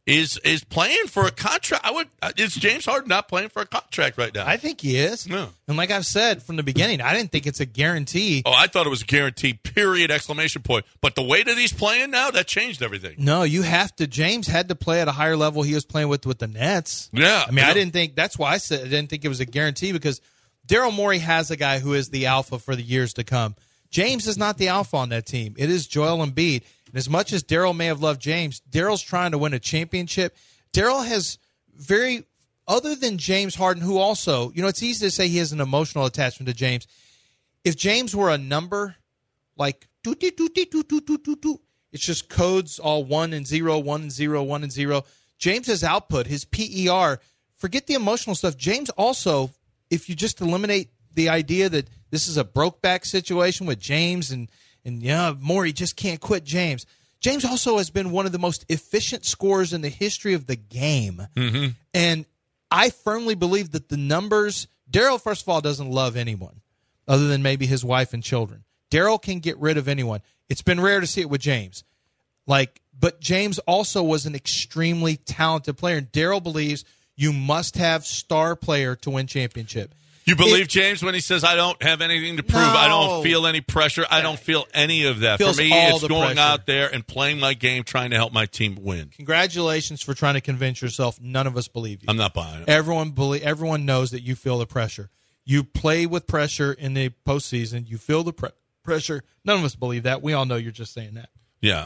is is playing for a contract. I would is James Harden not playing for a contract right now? I think he is. No. And like I've said from the beginning, I didn't think it's a guarantee. Oh, I thought it was a guarantee, period, exclamation point. But the way that he's playing now, that changed everything. No, you have to. James had to play at a higher level he was playing with with the Nets. Yeah. I mean, yeah. I didn't think, that's why I said I didn't think it was a guarantee, because Daryl Morey has a guy who is the alpha for the years to come. James is not the alpha on that team. It is Joel Embiid. And as much as Daryl may have loved James, Daryl's trying to win a championship. Daryl has very, other than James Harden, who also, you know, it's easy to say he has an emotional attachment to James. If James were a number, like, doo, doo, doo, doo, doo, doo, doo, doo, it's just codes all one and zero, one and zero, one and zero. James's output, his P E R, forget the emotional stuff. James also, if you just eliminate the idea that this is a broke-back situation with James and, and yeah, Morey just can't quit James. James also has been one of the most efficient scorers in the history of the game. Mm-hmm. And I firmly believe that the numbers, Daryl, first of all, doesn't love anyone other than maybe his wife and children. Daryl can get rid of anyone. It's been rare to see it with James. Like, but James also was an extremely talented player. And Daryl believes you must have star player to win championship. You believe it, James when he says, I don't have anything to prove, no. I don't feel any pressure, I don't feel any of that. Feels For me, all it's the going pressure. out there and playing my game, trying to help my team win. Congratulations for trying to convince yourself. None of us believe you. I'm not buying it. Everyone believe, everyone knows that you feel the pressure. You play with pressure in the postseason. You feel the pre- pressure. None of us believe that. We all know you're just saying that. Yeah.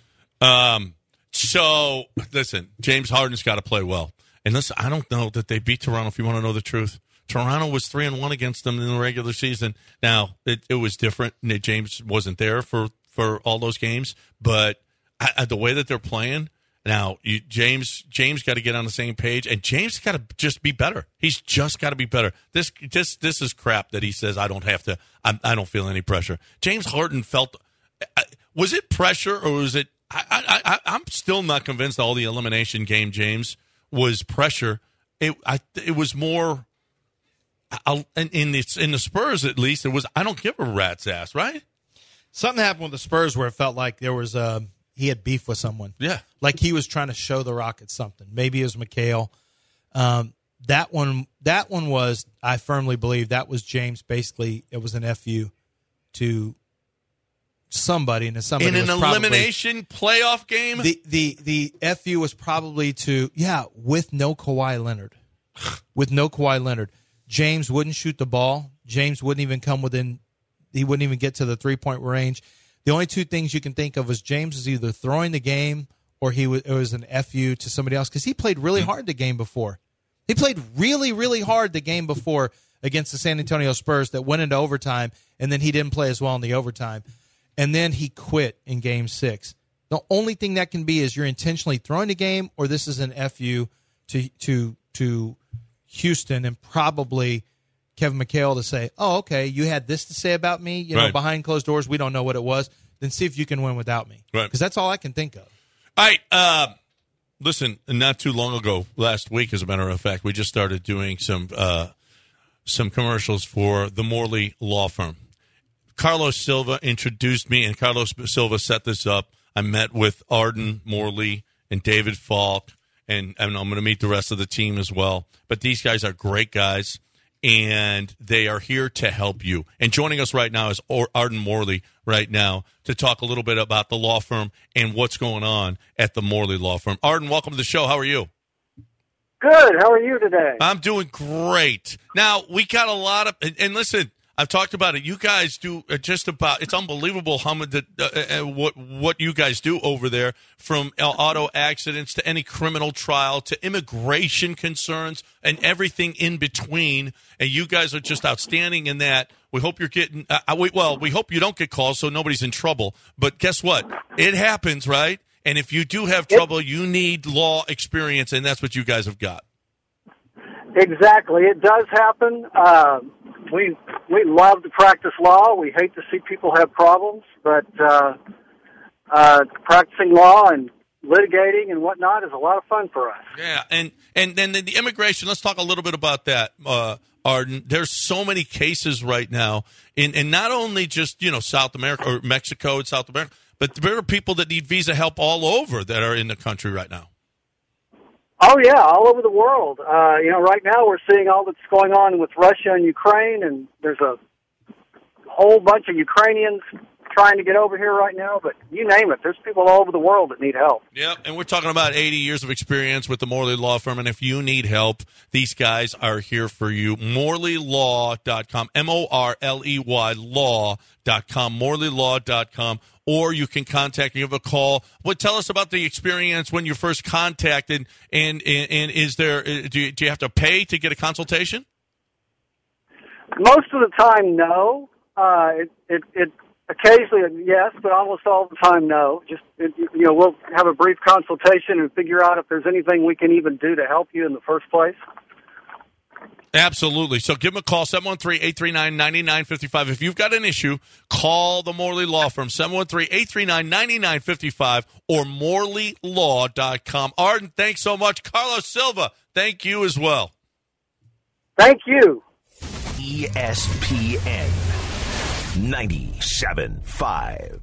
Um. So, listen, James Harden's got to play well. And listen, I don't know that they beat Toronto, if you want to know the truth. Toronto was three and one against them in the regular season. Now it, it was different. James wasn't there for, for all those games, but I, I, the way that they're playing now, you, James James got to get on the same page, and James got to just be better. He's just got to be better. This this this is crap that he says I don't have to. I, I don't feel any pressure. James Harden felt. Was it pressure or was it? I, I, I I'm still not convinced all the elimination game, James, was pressure. It I it was more. I'll, in, in, the, in the Spurs, at least, it was, I don't give a rat's ass, right? Something happened with the Spurs where it felt like there was a, he had beef with someone. Yeah. Like he was trying to show the Rockets something. Maybe it was McHale. Um, that one, that one was, I firmly believe, that was James basically, it was an F U to somebody. And somebody in an was probably, elimination playoff game? The, the, the F U was probably to, yeah, with no Kawhi Leonard. with no Kawhi Leonard. James wouldn't shoot the ball. James wouldn't even come within – he wouldn't even get to the three-point range. The only two things you can think of is James was either throwing the game or he was, it was an F U to somebody else because he played really hard the game before. He played really, really hard the game before against the San Antonio Spurs that went into overtime, and then he didn't play as well in the overtime. And then he quit in game six. The only thing that can be is you're intentionally throwing the game or this is an F U to to to – Houston and probably Kevin McHale to say, oh, okay, you had this to say about me, you know, right. behind closed doors, we don't know what it was, then see if you can win without me. Right. Because that's all I can think of. All right. Uh, listen, not too long ago, last week, as a matter of fact, we just started doing some uh, some commercials for the Morley Law Firm. Carlos Silva introduced me, and Carlos Silva set this up. I met with Arden Morley and David Falk, and, and I'm going to meet the rest of the team as well. But these guys are great guys, and they are here to help you. And joining us right now is Arden Morley right now to talk a little bit about the law firm and what's going on at the Morley Law Firm. Arden, welcome to the show. How are you? Good. How are you today? I'm doing great. Now, we got a lot of – and listen, I've talked about it. You guys do just about – it's unbelievable how much the, uh, uh, what what you guys do over there, from auto accidents to any criminal trial to immigration concerns and everything in between. And you guys are just outstanding in that. We hope you're getting uh, – we, well, we hope you don't get calls so nobody's in trouble. But guess what? It happens, right? And if you do have trouble, you need law experience, and that's what you guys have got. Exactly. It does happen. Uh, we we love to practice law. We hate to see people have problems, but uh, uh, practicing law and litigating and whatnot is a lot of fun for us. Yeah, and and then the, the immigration. Let's talk a little bit about that, uh, Arden. There's so many cases right now, in and not only just you know South America or Mexico and South America, but there are people that need visa help all over that are in the country right now. Oh, yeah, all over the world. Uh, you know, right now we're seeing all that's going on with Russia and Ukraine, and there's a whole bunch of Ukrainians trying to get over here right now, but you name it. There's people all over the world that need help. Yep, and we're talking about eighty years of experience with the Morley Law Firm, and if you need help, these guys are here for you. Morley Law dot com, M O R L E Y law dot com, Morley Law dot com, or you can contact, give a call. Well, tell us about the experience when you first contacted, and, and, and is there, do you, do you have to pay to get a consultation? Most of the time, no. Uh, it, it, it occasionally, yes, but almost all the time, no. Just, it, you know, we'll have a brief consultation and figure out if there's anything we can even do to help you in the first place. Absolutely. So give them a call, seven one three, eight three nine, nine nine five five. If you've got an issue, call the Morley Law Firm, seven one three, eight three nine, nine nine five five or Morley Law dot com. Arden, thanks so much. Carlos Silva, thank you as well. Thank you. E S P N ninety-seven point five.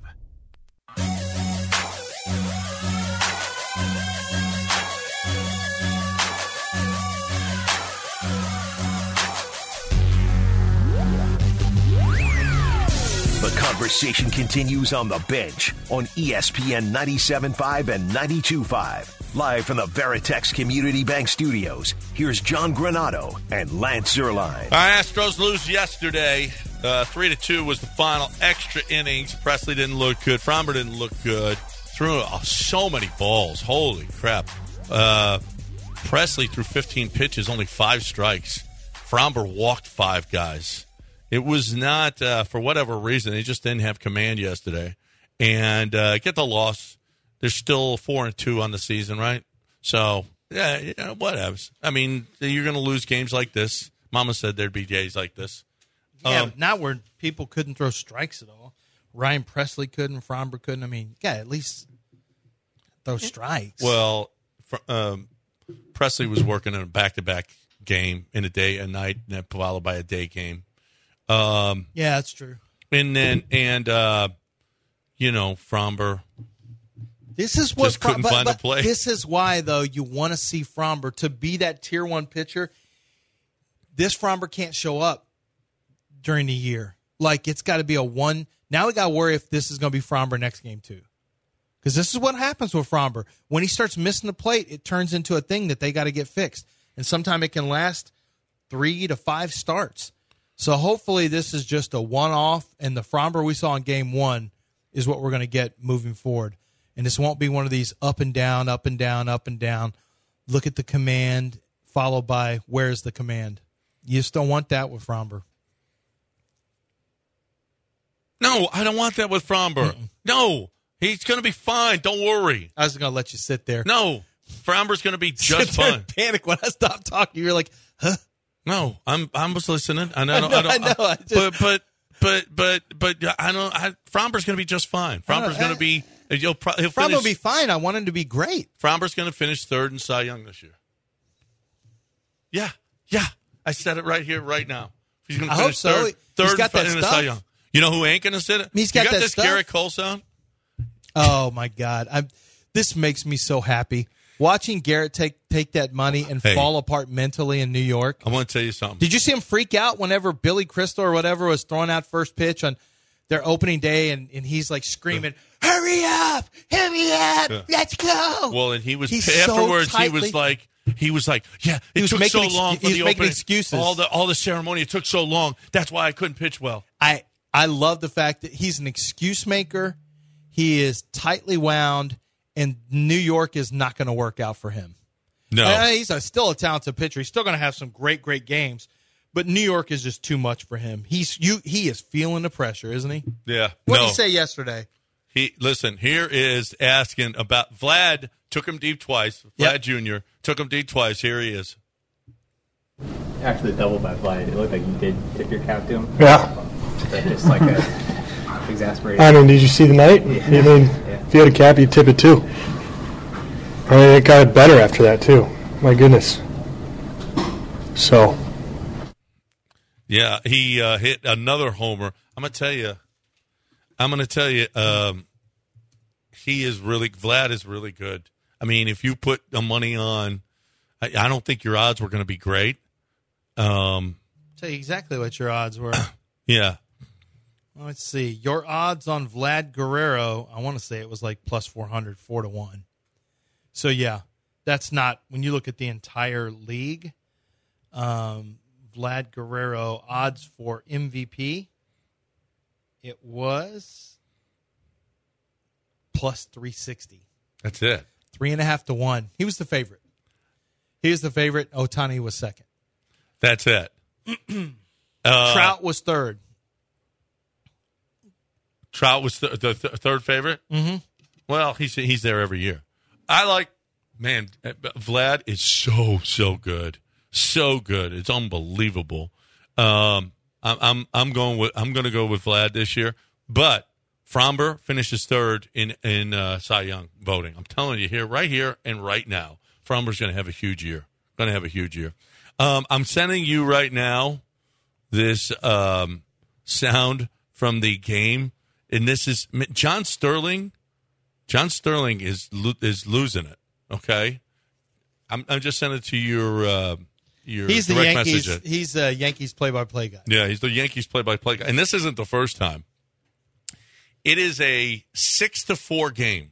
The conversation continues on the bench on E S P N ninety-seven point five and ninety-two point five. Live from the Veritex Community Bank Studios, here's John Granato and Lance Zierlein. Our Astros lose yesterday. Uh, three to two was the final. Extra innings. Presley didn't look good. Fromber didn't look good. Threw uh, so many balls. Holy crap. Uh, Presley threw fifteen pitches, only five strikes. Fromber walked five guys. It was not, uh, for whatever reason, they just didn't have command yesterday. And uh, get the loss. They're still four and two on the season, right? So, yeah, yeah whatever. I mean, you're going to lose games like this. Mama said there'd be days like this. Yeah, Um, but not where people couldn't throw strikes at all. Ryan Presley couldn't, Fromber couldn't. I mean, yeah, at least throw strikes. Well, fr- um, Presley was working in a back-to-back game in a day, a night, and then followed by a day game. Um, yeah, that's true. And then, and uh, you know, Fromber. This is what just couldn't but, find but a play. This is why, though, you want to see Fromber to be that tier one pitcher. This Fromber can't show up during the year. Like, it's got to be a one. Now we got to worry if this is going to be Fromber next game, too. Because this is what happens with Fromber. When he starts missing the plate, it turns into a thing that they got to get fixed. And sometimes it can last three to five starts. So hopefully this is just a one-off, and the Fromber we saw in game one is what we're going to get moving forward. And this won't be one of these up and down, up and down, up and down. Look at the command, followed by where's the command. You just don't want that with Fromber. No, I don't want that with Fromber. Mm-mm. No, he's going to be fine. Don't worry. I was going to let you sit there. No, Fromber's going to be just fine. Panic when I stopped talking. You're like, huh? No, I'm I'm just listening. I know, I know, I, don't, I know. I just, but but but but but I don't. I, Fromber's going to be just fine. Fromber's going to be. He'll, pro, he'll Fromber finish, will be fine. I want him to be great. Fromber's going to finish third in Cy Young this year. Yeah, yeah. I said it right here, right now. He's going to finish so. third, third He's got that in the stuff. Cy Young. You know who ain't going to sit it? He's got you got that this stuff. Garrett Cole sound? Oh my God! I'm. This makes me so happy. Watching Garrett take take that money and hey, fall apart mentally in New York. I want to tell you something. Did you see him freak out whenever Billy Crystal or whatever was throwing out first pitch on their opening day, and, and he's like screaming, yeah. "Hurry up! Hurry up! Yeah. Let's go!" Well, and he was he's afterwards. So he was like, he was like, "Yeah, it he was took so ex- long for he the was making opening. excuses. All the all the ceremony. It took so long. That's why I couldn't pitch well." I I love the fact that he's an excuse maker. He is tightly wound, and New York is not going to work out for him. No. I mean, he's a, still a talented pitcher. He's still going to have some great, great games. But New York is just too much for him. He's you. He is feeling the pressure, isn't he? Yeah. What no. did he say yesterday? He listen. Here is asking about Vlad. Took him deep twice. Vlad yep. Junior took him deep twice. Here he is. Actually, double by Vlad. It looked like you did tip your cap to him. Yeah. But just like a exasperated. I mean, did you see the night? Yeah. I mean, yeah. if you had a cap, you'd tip it too. I mean, it got better after that too. My goodness. So. Yeah, he uh, hit another homer. I'm gonna tell you. I'm gonna tell you. Um, he is really Vlad is really good. I mean, if you put the money on I, I don't think your odds were going to be great. Um, tell you exactly what your odds were. Yeah. Well, let's see. Your odds on Vlad Guerrero, I want to say it was like plus four hundred, four to one. So, yeah, that's not, when you look at the entire league, um, Vlad Guerrero odds for M V P, it was plus three sixty. That's it. Three and a half to one. He was the favorite. He was the favorite. Ohtani was second. That's it. uh, Trout was third. Trout was th- the th- third favorite? Mm-hmm. Well, he's he's there every year. I like, man, Vlad is so, so good. So good. It's unbelievable. Um, I'm I'm I'm going with I'm going to go with Vlad this year, but Framber finishes third in in uh, Cy Young voting. I'm telling you here, right here and right now, Framber's going to have a huge year. Going to have a huge year. Um, I'm sending you right now this um, sound from the game, and this is John Sterling. John Sterling is is losing it. Okay, I'm I'm just sending it to your uh, your he's the direct Yankees. message. He's the Yankees play-by-play guy. Yeah, he's the Yankees play-by-play guy, and this isn't the first time. It is a six to four game.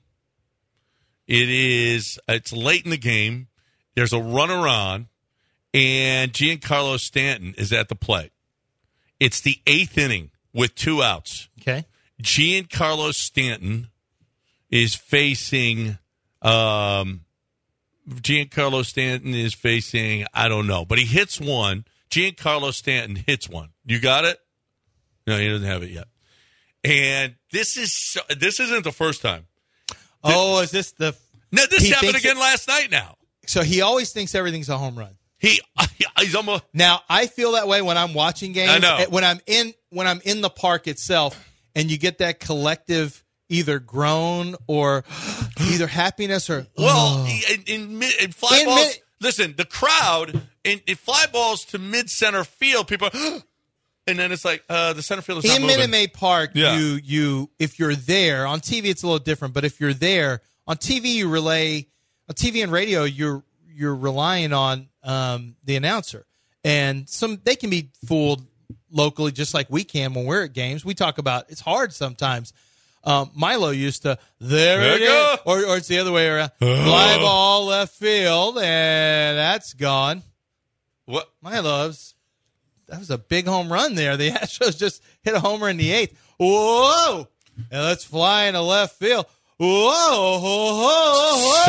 It is. It's late in the game. There's a runner on, and Giancarlo Stanton is at the plate. It's the eighth inning with two outs. Okay. Giancarlo Stanton is facing. Um, Giancarlo Stanton is facing. I don't know, but he hits one. Giancarlo Stanton hits one. You got it? No, he doesn't have it yet. And this is so, this isn't the first time. Oh, is this the? No, this he happened thinks again it- last night. Now So he always thinks everything's a home run. he he's almost. Now I feel that way when I'm watching games. I know. Eh, When I'm in when I'm in the park itself, and you get that collective either groan or either happiness or Well, oh. in, in, mid, in fly In balls, mid- listen, the crowd in, in fly balls to mid center field, people, are, and then it's like uh, the center field is not in moving. Minute Maid Park, Yeah. you you if you're there on T V, it's a little different. But if you're there on T V, you relay on T V and radio. You're you're relying on um, the announcer, and some they can be fooled locally, just like we can when we're at games. We talk about it's hard sometimes. Um, Milo used to there, There it you go. is, or or it's the other way around. Fly ball left field, and that's gone. What Milo's. That was a big home run there. The Astros just hit a homer in the eighth. Whoa! And let's fly into left field. Whoa! Whoa!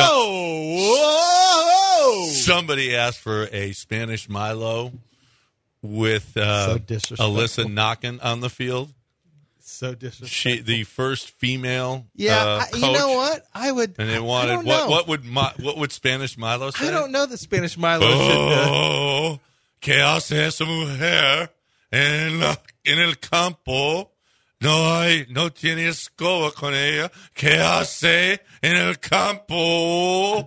Whoa! Whoa! Somebody asked for a Spanish Milo with uh, So disrespectful. Alyssa knocking on the field. So disrespectful. She, the first female. Yeah, uh, I, coach, you know what? I would. And they I wanted don't what? know. What would Mi- what would Spanish Milo say? I don't know the Spanish Milo should. Uh, Oh, ¿qué hace esa mujer en, la, en el campo? No hay, no tiene escoba con ella. ¿Qué hace en el campo?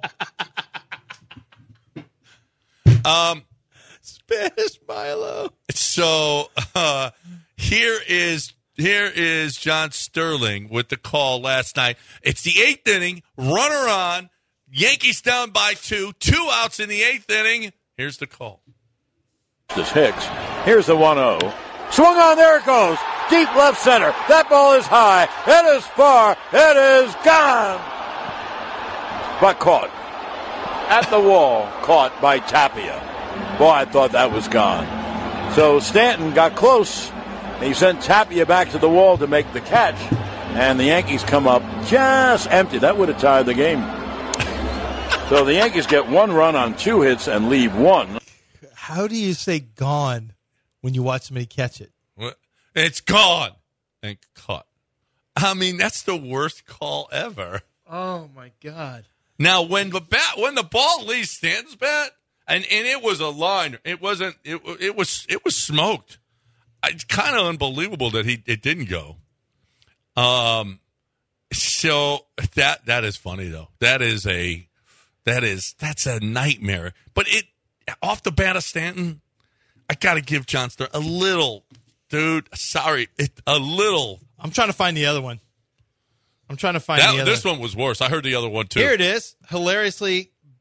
um, Spanish Milo. So uh, here is here is John Sterling with the call last night. It's the eighth inning, runner on, Yankees down by two, two outs in the eighth inning. Here's the call. This Hicks. Here's the one oh. Swung on, there it goes. Deep left center. That ball is high. It is far. It is gone. But caught. At the wall. Caught by Tapia. Boy, I thought that was gone. So Stanton got close. He sent Tapia back to the wall to make the catch. And the Yankees come up just empty. That would have tied the game. So the Yankees get one run on two hits and leave one. How do you say gone when you watch somebody catch it? What? It's gone and caught. I mean, that's the worst call ever. Oh my God! Now, when the bat, when the ball leaves Stanton's bat, and, and it was a line, it wasn't. It it was it was smoked. It's kind of unbelievable that he it didn't go. Um, so that that is funny though. That is a that is that's a nightmare. But it off the bat of Stanton, I got to give John Sterling a little, dude. Sorry, it, a little. I'm trying to find the other one. I'm trying to find That, the other. this one was worse. I heard the other one too. Here it is. Hilariously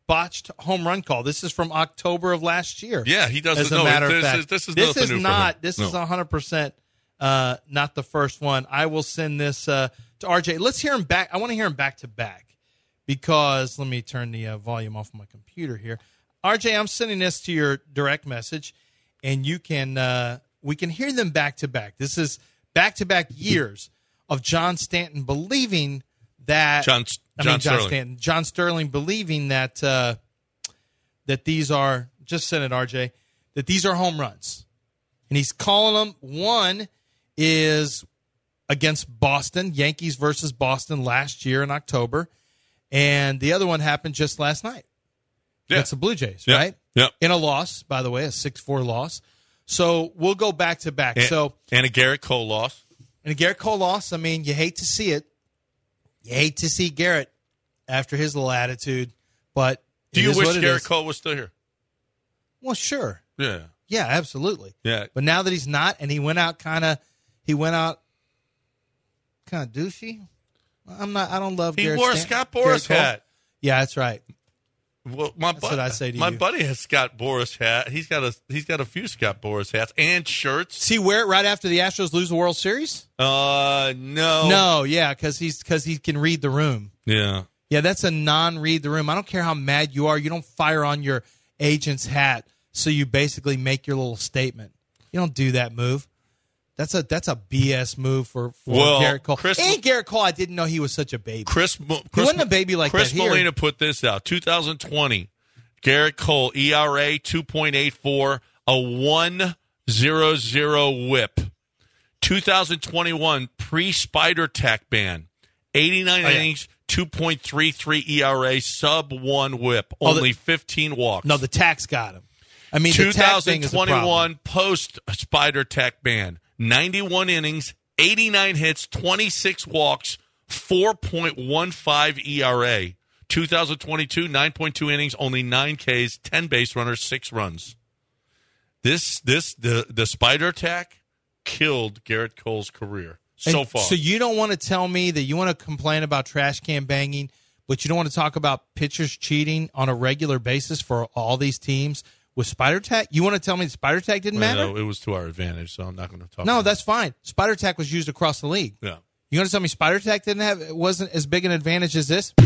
botched home run call. This is from October of last year. Yeah, he doesn't As a know. matter This of fact, is- this is this nothing is new for not. him. This No. is one hundred percent uh, not the first one. I will send this uh, to R J. Let's hear him back. I want to hear him back to back because let me turn the uh, volume off my computer here. R J, I'm sending this to your direct message, and you can uh, we can hear them back to back. This is back to back years of John Stanton believing that John, I John mean John Sterling. Stanton, John Sterling believing that uh, that these are just send it, R J, that these are home runs, and he's calling them. One is against Boston, Yankees versus Boston last year in October, and the other one happened just last night. Yeah. Against the Blue Jays, Yep. right? Yep. In a loss, by the way, a six four loss. So we'll go back to back. And, So and a Garrett Cole loss. and a Garrett Cole loss, I mean, you hate to see it. You hate to see Garrett after his little attitude, but Do it you is wish what it Garrett is. Cole was still here? Well, sure. Yeah. Yeah, absolutely. Yeah. But now that he's not, and he went out kind of, he went out kind of douchey. I'm not. I don't love. He Garrett wore a Stan- Scott Boras Garrett Cole. hat. Yeah, that's right. Well, my That's buddy, what I say to my you. buddy has Scott Boras hat. He's got a he's got a few Scott Boras hats and shirts. See, wear it right after the Astros lose the World Series. Uh, no, No, yeah, because he's because he can read the room. yeah. Yeah, that's a non-read the room. I don't care how mad you are. You don't fire on your agent's hat, so you basically make your little statement. You don't do that move. That's a that's a B S move for, for Well, Garrett Cole. Chris- and Garrett Cole, I didn't know he was such a baby. Chris, Mo- he Chris wasn't a baby like Chris that here. Molina put this out. twenty twenty, Garrett Cole E R A two point eight four, a one point oh oh whip. twenty twenty-one pre-Spider Tack ban, eighty-nine Oh, yeah. innings, two point three three E R A, sub one whip, Oh, the- only fifteen walks. No, the tax got him. I mean, the tax thing is a problem. twenty twenty-one post Spider Tack ban, ninety-one innings, eighty-nine hits, twenty-six walks, four point one five E R A. twenty twenty-two, nine point two innings, only nine Ks, ten base runners, six runs. This this the the Spider Tack killed Garrett Cole's career so And far. So you don't want to tell me that you want to complain about trash can banging, but you don't want to talk about pitchers cheating on a regular basis for all these teams with Spider Tack? You want to tell me the Spider Tack didn't Well, matter? no, it was to our advantage, so I'm not going to talk. No, about that's fine. Spider Tack was used across the league. it. Yeah. You want to tell me Spider Tack didn't have it wasn't as big an advantage as this?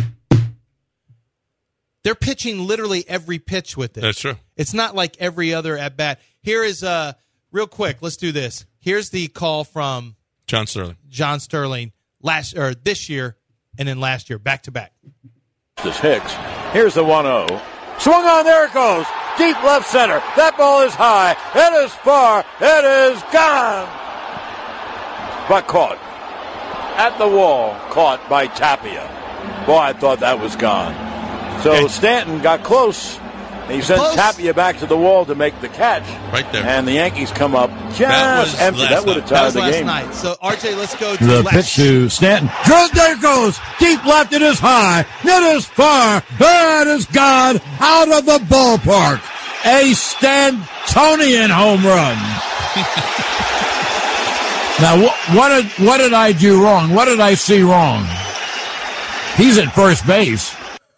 They're pitching literally every pitch with it. That's true. It's not like every other at bat. Here is uh real quick. Let's do this. Here's the call from John Sterling. John Sterling last or this year, and then last year, back to back. This Hicks. Here's the one oh. Swung on, there it goes. Deep left center. That ball is high. It is far. It is gone. But caught. At the wall. Caught by Tapia. Boy, I thought that was gone. So Stanton got close. He sent Close. Tapia back to the wall to make the catch. Right there. And the Yankees come up just That was empty. last That would have night. That tied was the last game. night. So R J, let's go to The last. pitch to Stanton. Good, there it goes. Deep left, it is high. It is far. It is gone out of the ballpark. A Stantonian home run. Now, what, what did what did I do wrong? What did I see wrong? He's at first base.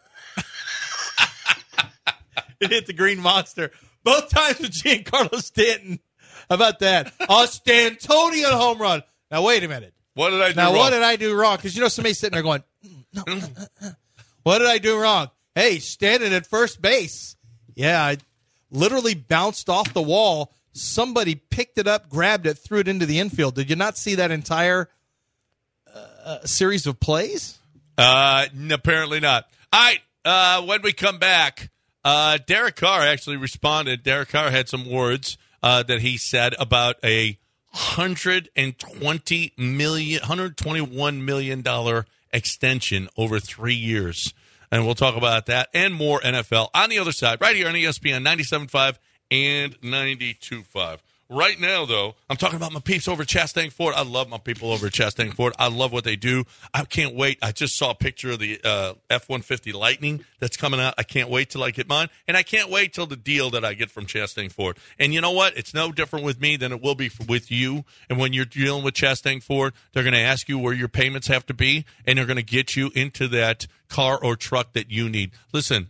It hit the green monster both times with Giancarlo Stanton. How about that? A Stantonian home run. Now wait a minute. What did I do Now wrong? what did I do wrong? Because you know somebody's sitting there going, "Mm, no. uh, uh, uh." What did I do wrong? Hey, standing at first base. Yeah, I literally bounced off the wall. Somebody picked it up, grabbed it, threw it into the infield. Did you not see that entire uh, series of plays? Uh, n- apparently not. All right. Uh, when we come back, uh, Derek Carr actually responded. Derek Carr had some words uh, that he said about a hundred and twenty million, hundred twenty-one million dollar extension over three years, and we'll talk about that and more N F L on the other side, right here on E S P N ninety-seven point five and ninety-two point five. Right now, though, I'm talking about my peeps over at Chastang Ford. I love my people over at Chastang Ford. I love what they do. I can't wait. I just saw a picture of the uh, F one fifty Lightning that's coming out. I can't wait till I get mine. And I can't wait till the deal that I get from Chastang Ford. And you know what? It's no different with me than it will be for, with you. And when you're dealing with Chastang Ford, they're going to ask you where your payments have to be, and they're going to get you into that car or truck that you need. Listen,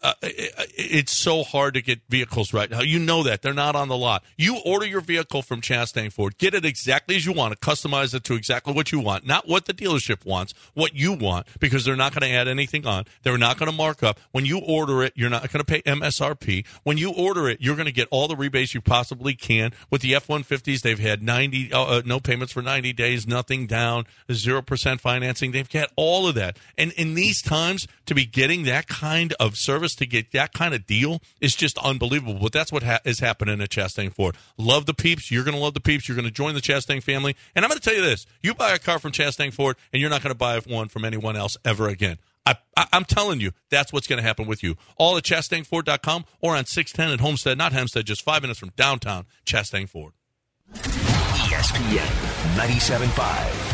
Uh, it, it's so hard to get vehicles right now. You know that. They're not on the lot. You order your vehicle from Chastang Ford. Get it exactly as you want it. Customize it to exactly what you want. Not what the dealership wants, what you want, because they're not going to add anything on. They're not going to mark up. When you order it, you're not going to pay M S R P. When you order it, you're going to get all the rebates you possibly can. With the F one fifties, they've had ninety uh, no payments for ninety days, nothing down, zero percent financing. They've got all of that. And in these times, to be getting that kind of service, to get that kind of deal is just unbelievable. But that's what ha- is happening at Chastang Ford. Love the peeps. You're going to love the peeps. You're going to join the Chastang family. And I'm going to tell you this. You buy a car from Chastang Ford, and you're not going to buy one from anyone else ever again. I, I, I'm telling you, that's what's going to happen with you. All at Chastang Ford dot com or on six ten at Homestead, not Hempstead, just five minutes from downtown Chastang Ford. E S P N ninety-seven point five.